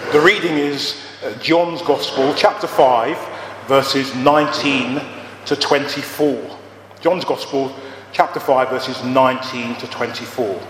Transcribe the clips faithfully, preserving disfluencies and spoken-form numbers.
The reading is uh, John's Gospel, chapter five, verses nineteen to twenty-four. John's Gospel, chapter five, verses nineteen to twenty-four.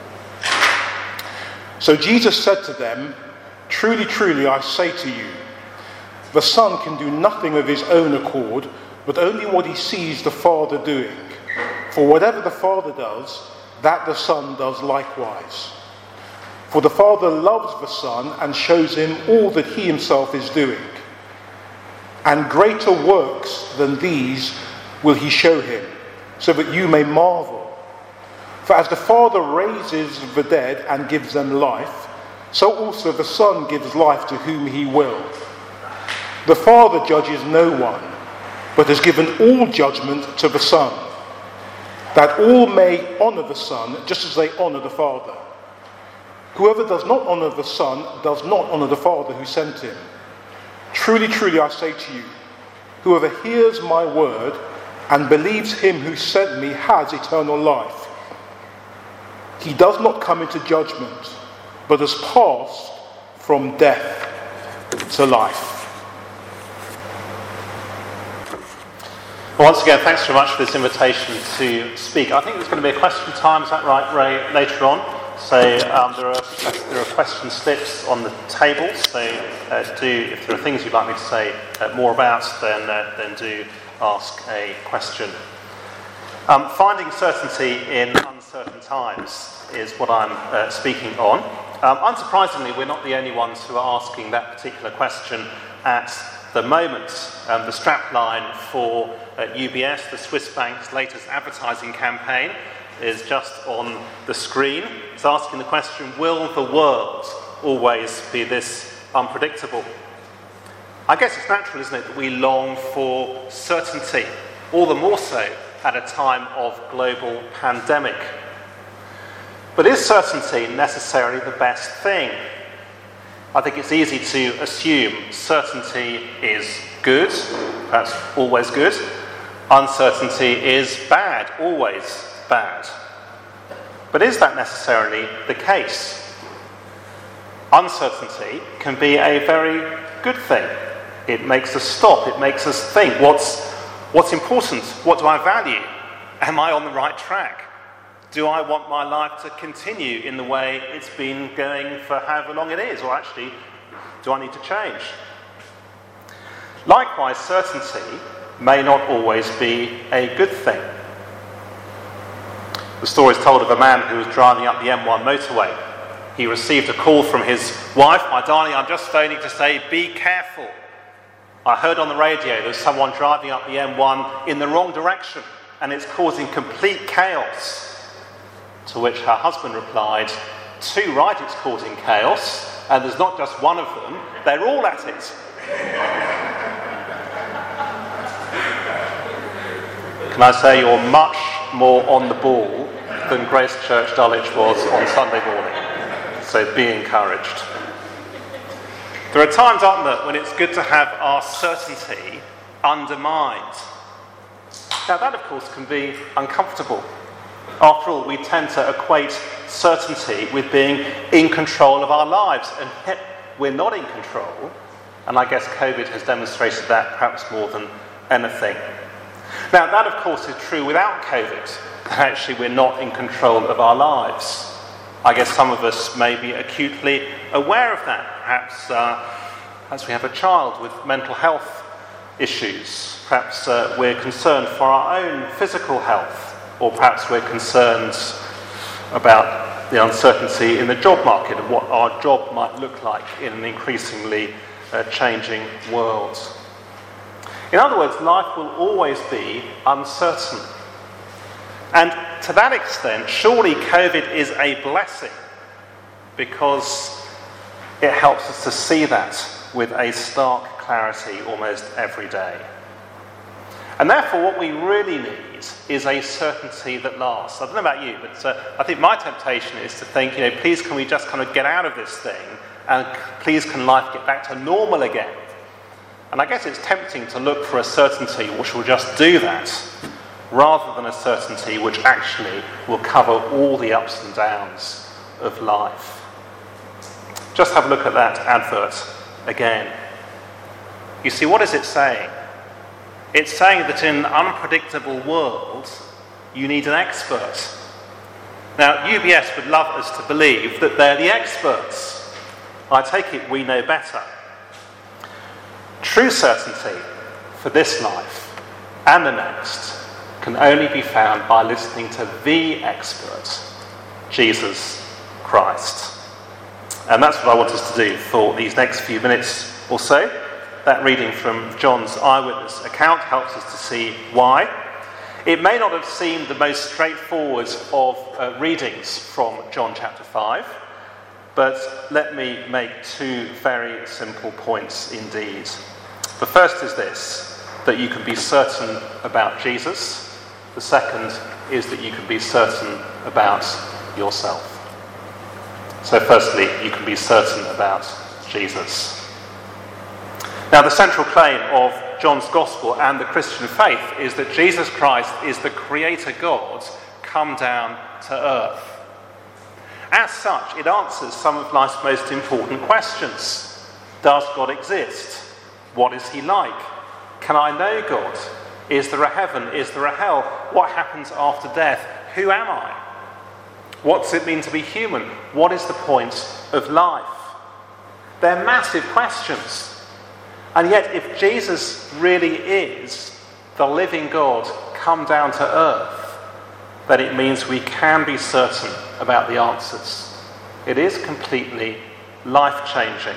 So Jesus said to them, "Truly, truly, I say to you, the Son can do nothing of his own accord, but only what he sees the Father doing. For whatever the Father does, that the Son does likewise. For the Father loves the Son and shows him all that he himself is doing. And greater works than these will he show him, so that you may marvel. For as the Father raises the dead and gives them life, so also the Son gives life to whom he will. The Father judges no one, but has given all judgment to the Son, that all may honour the Son just as they honour the Father. Whoever does not honour the Son does not honour the Father who sent him. Truly, truly, I say to you, whoever hears my word and believes him who sent me has eternal life. He does not come into judgment, but has passed from death to life." Well, once again, thanks very much for this invitation to speak. I think there's going to be a question time, is that right, Ray, later on? So um, there are there are question slips on the table. So uh, do if there are things you'd like me to say uh, more about, then uh, then do ask a question. Um, finding certainty in uncertain times is what I'm uh, speaking on. Um, unsurprisingly, we're not the only ones who are asking that particular question at the moment. Um, the strapline for uh, U B S, the Swiss bank's latest advertising campaign, is just on the screen. It's asking the question, will the world always be this unpredictable? I guess it's natural, isn't it, that we long for certainty, all the more so at a time of global pandemic. But is certainty necessarily the best thing? I think it's easy to assume certainty is good, that's always good. Uncertainty is bad, always bad. But is that necessarily the case? Uncertainty can be a very good thing. It makes us stop, it makes us think, what's, what's important? What do I value? Am I on the right track? Do I want my life to continue in the way it's been going for however long it is? Or actually, do I need to change? Likewise, certainty may not always be a good thing. The story is told of a man who was driving up the M one motorway. He received a call from his wife, "My darling, I'm just phoning to say, be careful. I heard on the radio there's someone driving up the M one in the wrong direction and it's causing complete chaos." To which her husband replied, "Too right, it's causing chaos, and there's not just one of them, they're all at it." Can I say you're much more on the ball than Grace Church Dulwich was on Sunday morning. So be encouraged. There are times, aren't there, when it's good to have our certainty undermined. Now that, of course, can be uncomfortable. After all, we tend to equate certainty with being in control of our lives, and yet we're not in control. And I guess COVID has demonstrated that perhaps more than anything. Now, that, of course, is true without COVID. Actually, we're not in control of our lives. I guess some of us may be acutely aware of that. Perhaps uh, as we have a child with mental health issues. Perhaps uh, we're concerned for our own physical health. Or perhaps we're concerned about the uncertainty in the job market and what our job might look like in an increasingly uh, changing world. In other words, life will always be uncertain. And to that extent, surely COVID is a blessing because it helps us to see that with a stark clarity almost every day. And therefore, what we really need is a certainty that lasts. I don't know about you, but uh, I think my temptation is to think, you know, please can we just kind of get out of this thing, and please can life get back to normal again? And I guess it's tempting to look for a certainty which will just do that, rather than a certainty which actually will cover all the ups and downs of life. Just have a look at that advert again. You see, what is it saying? It's saying that in an unpredictable world, you need an expert. Now, U B S would love us to believe that they're the experts. I take it we know better. True certainty for this life and the next can only be found by listening to the expert, Jesus Christ. And that's what I want us to do for these next few minutes or so. That reading from John's eyewitness account helps us to see why. It may not have seemed the most straightforward of uh, readings from John chapter five, but let me make two very simple points indeed. The first is this, that you can be certain about Jesus. The second is that you can be certain about yourself. So firstly, you can be certain about Jesus. Now, the central claim of John's Gospel and the Christian faith is that Jesus Christ is the Creator God come down to earth. As such, it answers some of life's most important questions. Does God exist? What is he like? Can I know God? Is there a heaven? Is there a hell? What happens after death? Who am I? What does it mean to be human? What is the point of life? They're massive questions. And yet, if Jesus really is the living God come down to earth, then it means we can be certain about the answers. It is completely life-changing.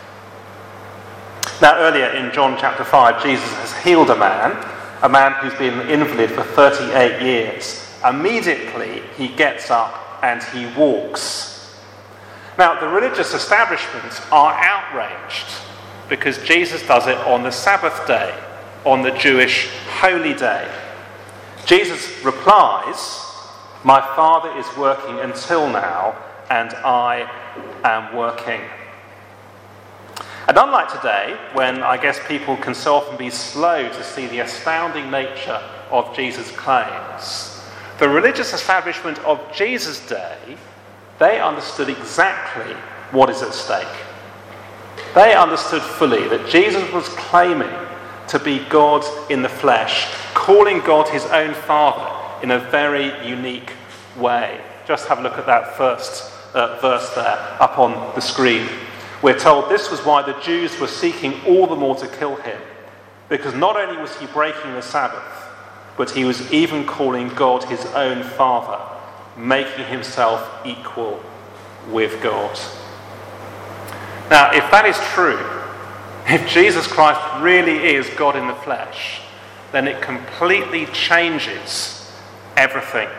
Now, earlier in John chapter five, Jesus has healed a man, a man who's been an invalid for thirty-eight years. Immediately, he gets up and he walks. Now, the religious establishment are outraged because Jesus does it on the Sabbath day, on the Jewish holy day. Jesus replies, "My Father is working until now, and I am working." And unlike today, when I guess people can so often be slow to see the astounding nature of Jesus' claims, the religious establishment of Jesus' day, they understood exactly what is at stake. They understood fully that Jesus was claiming to be God in the flesh, calling God his own Father in a very unique way. Just have a look at that first uh, verse there up on the screen. We're told this was why the Jews were seeking all the more to kill him, because not only was he breaking the Sabbath, but he was even calling God his own Father, making himself equal with God. Now, if that is true, if Jesus Christ really is God in the flesh, then it completely changes everything.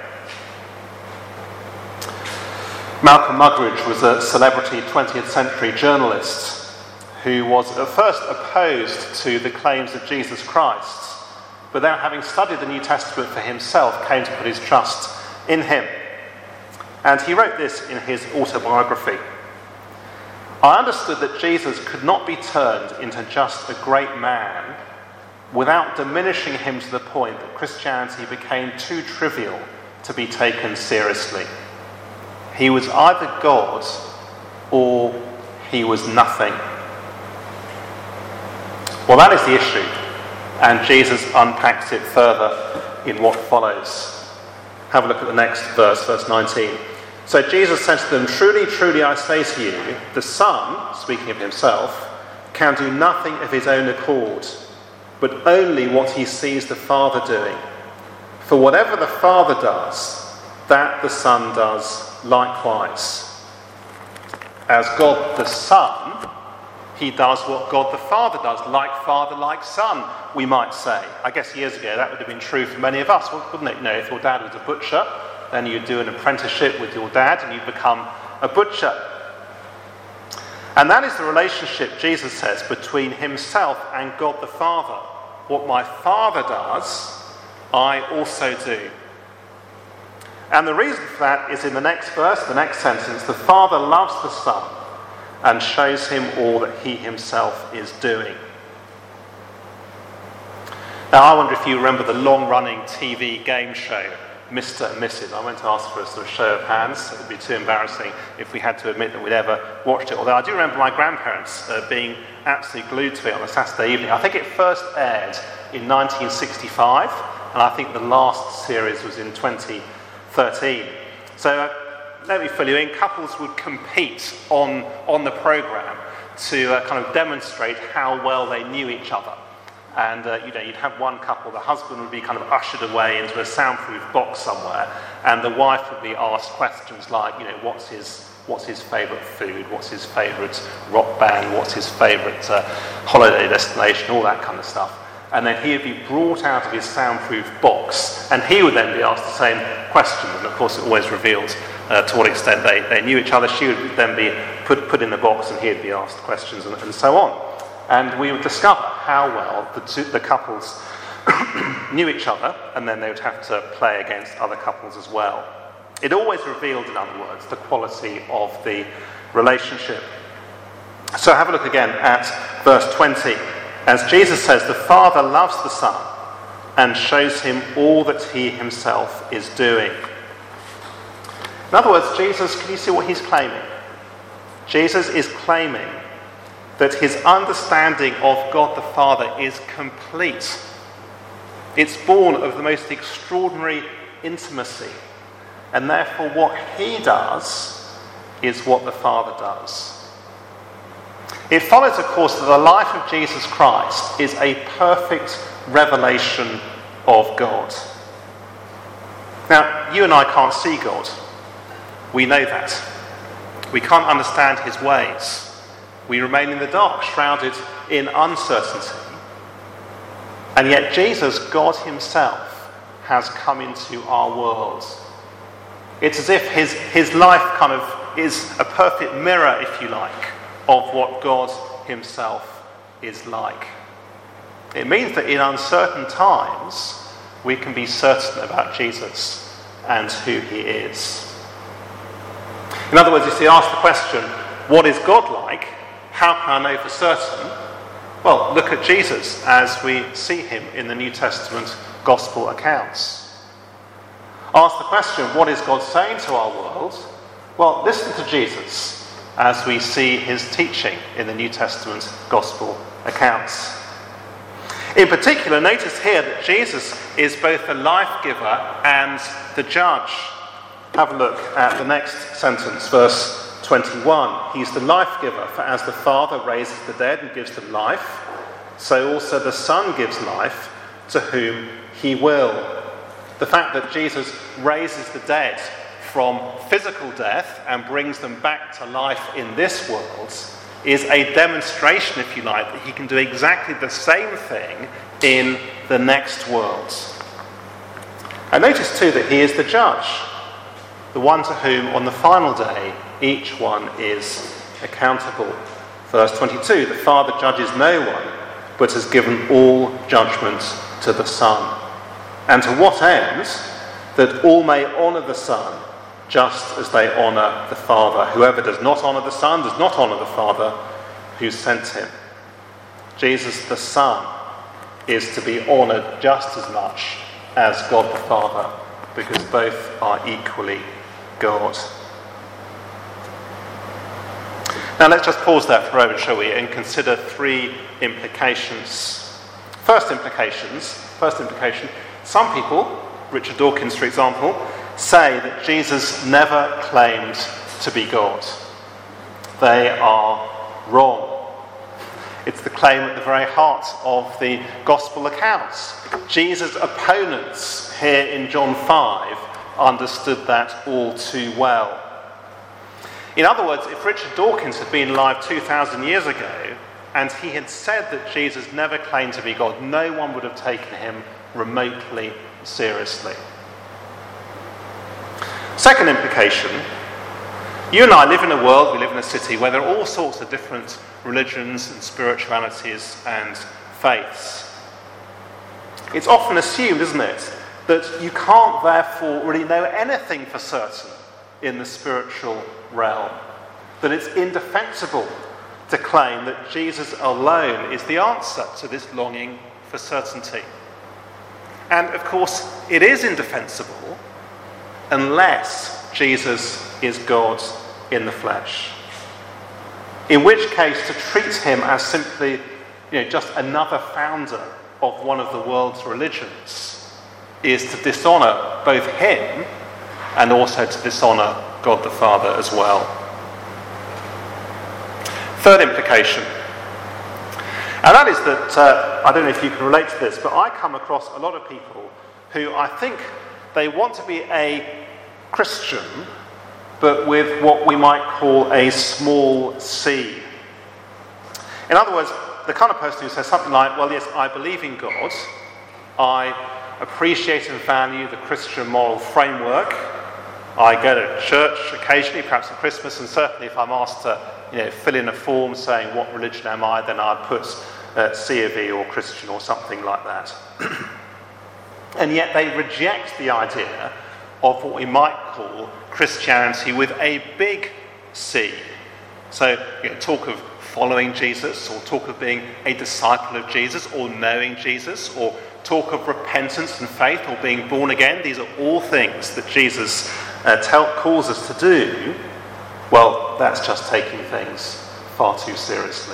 Malcolm Muggeridge was a celebrity twentieth century journalist who was at first opposed to the claims of Jesus Christ, but then, having studied the New Testament for himself, came to put his trust in him. And he wrote this in his autobiography. "I understood that Jesus could not be turned into just a great man without diminishing him to the point that Christianity became too trivial to be taken seriously. He was either God or he was nothing." Well, that is the issue, and Jesus unpacks it further in what follows. Have a look at the next verse, verse nineteen. "So Jesus said to them, 'Truly, truly, I say to you, the Son,'" speaking of himself, "'can do nothing of his own accord, but only what he sees the Father doing. For whatever the Father does, that the Son does likewise.'" As God the Son, he does what God the Father does, like Father, like Son, we might say. I guess years ago that would have been true for many of us, wouldn't it? You know, if your dad was a butcher, then you'd do an apprenticeship with your dad and you'd become a butcher. And that is the relationship, Jesus says, between himself and God the Father. What my Father does, I also do. And the reason for that is in the next verse, the next sentence. "The Father loves the Son and shows him all that he himself is doing." Now, I wonder if you remember the long-running T V game show, Mister and Missus I went to ask for a sort of show of hands. It would be too embarrassing if we had to admit that we'd ever watched it. Although I do remember my grandparents uh, being absolutely glued to it on a Saturday evening. I think it first aired in nineteen sixty-five, and I think the last series was in twenty thirteen. So uh, let me fill you in. Couples would compete on, on the programme to uh, kind of demonstrate how well they knew each other. And uh, you know, you'd have one couple, the husband would be kind of ushered away into a soundproof box somewhere, and the wife would be asked questions like, you know, what's his what's his favourite food, what's his favourite rock band, what's his favourite uh, holiday destination, all that kind of stuff. And then he would be brought out of his soundproof box, and he would then be asked the same question, and of course it always revealed uh, to what extent they, they knew each other. She would then be put, put in the box, and he would be asked questions, and, and so on. And we would discover how well the, two, the couples knew each other, and then they would have to play against other couples as well. It always revealed, in other words, the quality of the relationship. So have a look again at verse twenty. As Jesus says, the Father loves the Son and shows him all that he himself is doing. In other words, Jesus, can you see what he's claiming? Jesus is claiming that his understanding of God the Father is complete. It's born of the most extraordinary intimacy. And therefore what he does is what the Father does. It follows, of course, that the life of Jesus Christ is a perfect revelation of God. Now, you and I can't see God. We know that. We can't understand his ways. We remain in the dark, shrouded in uncertainty. And yet Jesus, God himself, has come into our world. It's as if his, his life kind of is a perfect mirror, if you like, of what God himself is like. It means that in uncertain times, we can be certain about Jesus and who he is. In other words, you see, ask the question, what is God like? How can I know for certain? Well, look at Jesus as we see him in the New Testament gospel accounts. Ask the question, what is God saying to our world? Well, listen to Jesus as we see his teaching in the New Testament gospel accounts. In particular, notice here that Jesus is both the life giver and the judge. Have a look at the next sentence, verse twenty-one. He's the life giver, for as the Father raises the dead and gives them life, so also the Son gives life to whom he will. The fact that Jesus raises the dead from physical death and brings them back to life in this world is a demonstration, if you like, that he can do exactly the same thing in the next world. And notice too that he is the judge, the one to whom on the final day each one is accountable. Verse twenty-two, the Father judges no one, but has given all judgment to the Son. And to what end? That all may honour the Son, just as they honour the Father. Whoever does not honour the Son does not honour the Father who sent him. Jesus the Son is to be honoured just as much as God the Father, because both are equally God. Now let's just pause there for a moment, shall we, and consider three implications. First implications, first implication, some people, Richard Dawkins for example, say that Jesus never claimed to be God. They are wrong. It's the claim at the very heart of the gospel accounts. Jesus' opponents here in John five understood that all too well. In other words, if Richard Dawkins had been alive two thousand years ago and he had said that Jesus never claimed to be God, no one would have taken him remotely seriously. Second implication, you and I live in a world, we live in a city where there are all sorts of different religions and spiritualities and faiths. It's often assumed, isn't it, that you can't therefore really know anything for certain in the spiritual realm, that it's indefensible to claim that Jesus alone is the answer to this longing for certainty. And of course, it is indefensible unless Jesus is God in the flesh. In which case, to treat him as simply, you know, just another founder of one of the world's religions is to dishonour both him and also to dishonour God the Father as well. Third implication, and that is that, uh, I don't know if you can relate to this, but I come across a lot of people who I think they want to be a Christian, but with what we might call a small c. In other words, the kind of person who says something like, well, yes, I believe in God, I appreciate and value the Christian moral framework, I go to church occasionally, perhaps at Christmas, and certainly if I'm asked to, you know, fill in a form saying what religion am I, then I'd put uh, C of E or Christian or something like that. And yet they reject the idea of what we might call Christianity with a big C. So, you know, talk of following Jesus, or talk of being a disciple of Jesus, or knowing Jesus, or talk of repentance and faith, or being born again. These are all things that Jesus uh, tell, calls us to do. Well, that's just taking things far too seriously.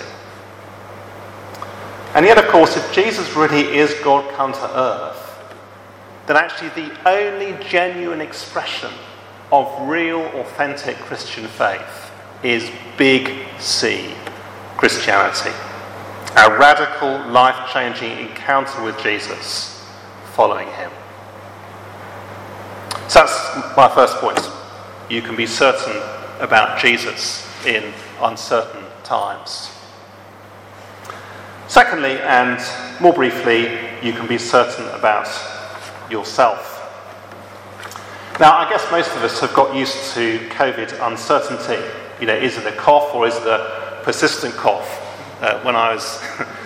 And yet, of course, if Jesus really is God come to earth, then actually the only genuine expression of real, authentic Christian faith is big C, Christianity. A radical, life-changing encounter with Jesus, following him. So that's my first point. You can be certain about Jesus in uncertain times. Secondly, and more briefly, you can be certain about yourself. Now, I guess most of us have got used to COVID uncertainty. You know, is it a cough or is it a persistent cough? Uh, when I was,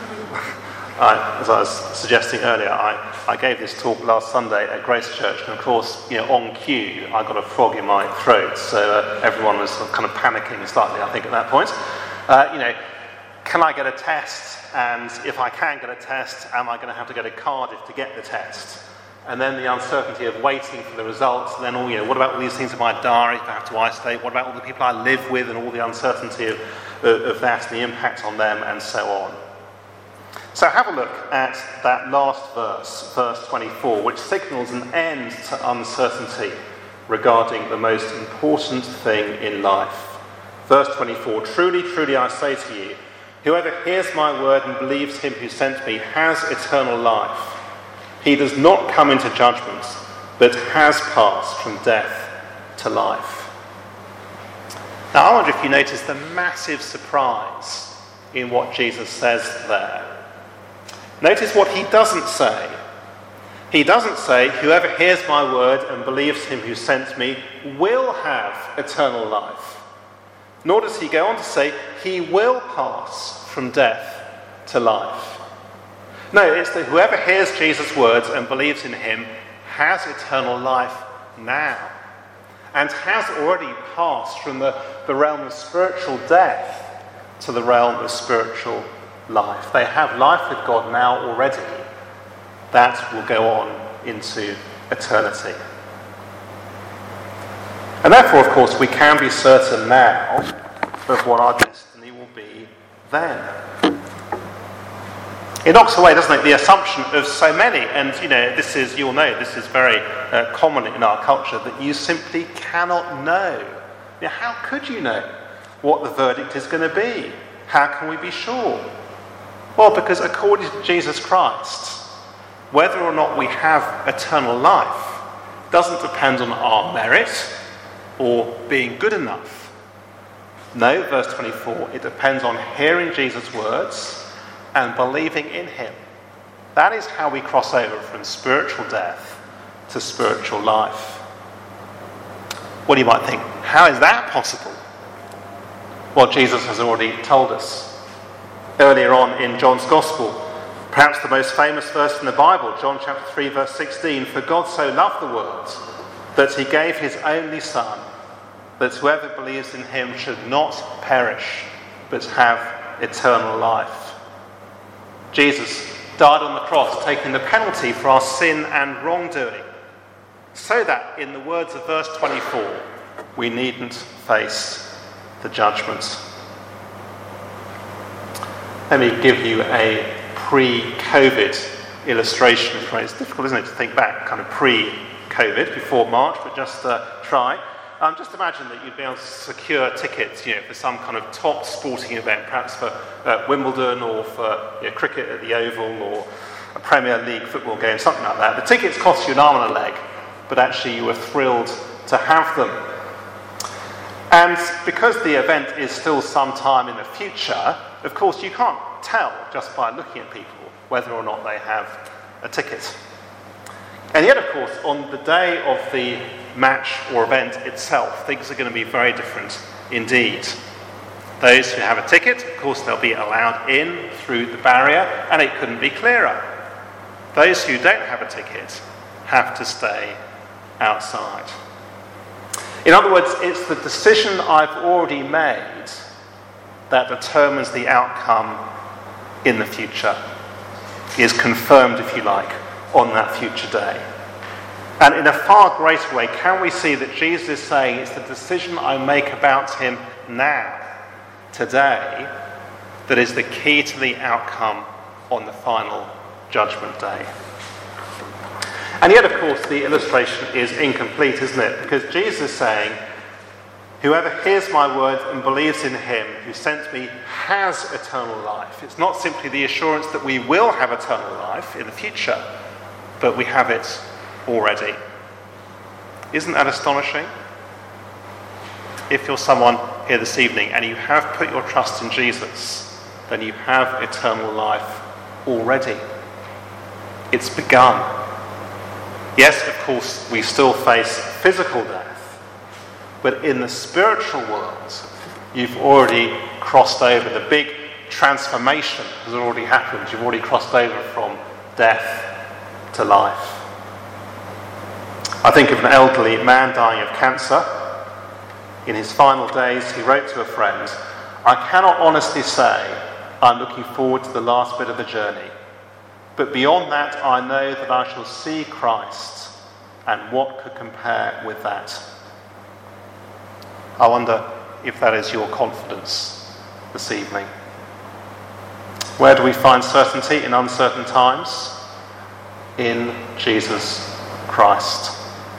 I, as I was suggesting earlier, I, I gave this talk last Sunday at Grace Church, and of course, you know, on cue, I got a frog in my throat, so uh, everyone was kind of panicking slightly, I think, at that point. Uh, you know, can I get a test? And if I can get a test, am I going to have to go to Cardiff to get the test? And then the uncertainty of waiting for the results, and then all, you know, what about all these things in my diary if I have to isolate? What about all the people I live with and all the uncertainty of, of, of that and the impact on them and so on? So have a look at that last verse, verse twenty-four, which signals an end to uncertainty regarding the most important thing in life. Verse twenty-four, truly, truly I say to you, whoever hears my word and believes him who sent me has eternal life. He does not come into judgment, but has passed from death to life. Now, I wonder if you notice the massive surprise in what Jesus says there. Notice what he doesn't say. He doesn't say, whoever hears my word and believes him who sent me will have eternal life. Nor does he go on to say, he will pass from death to life. No, it's that whoever hears Jesus' words and believes in him has eternal life now, and has already passed from the, the realm of spiritual death to the realm of spiritual life. They have life with God now already. That will go on into eternity. And therefore, of course, we can be certain now of what our destiny will be then. It knocks away, doesn't it, the assumption of so many, and you know, this is, you'll know, this is very uh, common in our culture, that you simply cannot know. Now, how could you know what the verdict is going to be? How can we be sure? Well, because according to Jesus Christ, whether or not we have eternal life doesn't depend on our merit or being good enough. No, verse twenty-four, it depends on hearing Jesus' words and believing in him. That is how we cross over from spiritual death to spiritual life. What do you might think? How is that possible? Well, Jesus has already told us. Earlier on in John's Gospel, perhaps the most famous verse in the Bible, John chapter three, verse sixteen, for God so loved the world that he gave his only Son, that whoever believes in him should not perish, but have eternal life. Jesus died on the cross, taking the penalty for our sin and wrongdoing, so that, in the words of verse twenty-four, we needn't face the judgment. Let me give you a pre-COVID illustration. It's difficult, isn't it, to think back, kind of pre-COVID, before March, but just uh, try. Um, just imagine that you'd be able to secure tickets, you know, for some kind of top sporting event, perhaps for uh, Wimbledon or for you know, cricket at the Oval or a Premier League football game, something like that. The tickets cost you an arm and a leg, but actually you were thrilled to have them. And because the event is still some time in the future, of course you can't tell just by looking at people whether or not they have a ticket. And yet, of course, on the day of the match or event itself, things are going to be very different indeed. Those who have a ticket, of course, they'll be allowed in through the barrier, and it couldn't be clearer. Those who don't have a ticket have to stay outside. In other words, it's the decision I've already made that determines the outcome in the future, is confirmed, if you like, on that future day. And in a far greater way, can we see that Jesus is saying it's the decision I make about him now, today, that is the key to the outcome on the final judgment day. And yet, of course, the illustration is incomplete, isn't it? Because Jesus is saying, whoever hears my words and believes in him who sent me has eternal life. It's not simply the assurance that we will have eternal life in the future, but we have it already. Isn't that astonishing? If you're someone here this evening and you have put your trust in Jesus, then you have eternal life already. It's begun. Yes, of course, we still face physical death, but in the spiritual world, you've already crossed over. The big transformation has already happened. You've already crossed over from death to life. I think of an elderly man dying of cancer. In his final days, he wrote to a friend, "I cannot honestly say I'm looking forward to the last bit of the journey, but beyond that, I know that I shall see Christ, and what could compare with that?" I wonder if that is your confidence this evening. Where do we find certainty in uncertain times? In Jesus Christ.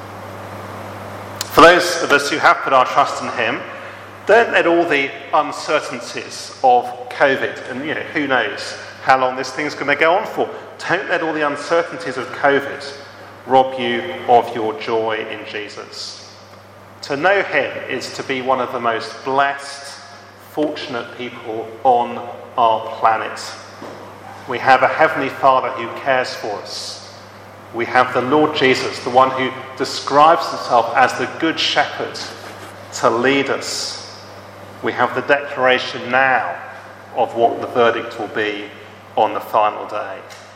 For those of us who have put our trust in him, don't let all the uncertainties of COVID, and you know, who knows how long this thing's going to go on for, don't let all the uncertainties of COVID rob you of your joy in Jesus. To know him is to be one of the most blessed, fortunate people on our planet. We have a Heavenly Father who cares for us. We have the Lord Jesus, the one who describes himself as the Good Shepherd, to lead us. We have the declaration now of what the verdict will be on the final day.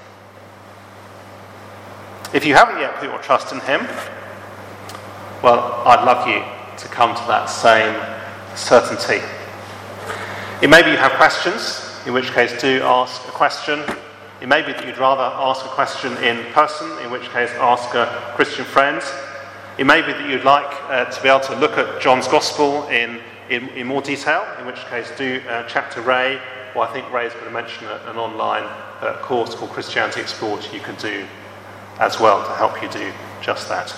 If you haven't yet put your trust in him, well, I'd love you to come to that same certainty. It may be you have questions, in which case do ask a question. It may be that you'd rather ask a question in person, in which case ask a Christian friend. It may be that you'd like uh, to be able to look at John's Gospel in, in, in more detail, in which case do uh, chat to Ray, or I think Ray's going to mention a, an online uh, course called Christianity Explored you can do as well to help you do just that.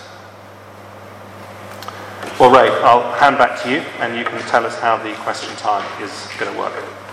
Well, Ray, I'll hand back to you and you can tell us how the question time is going to work.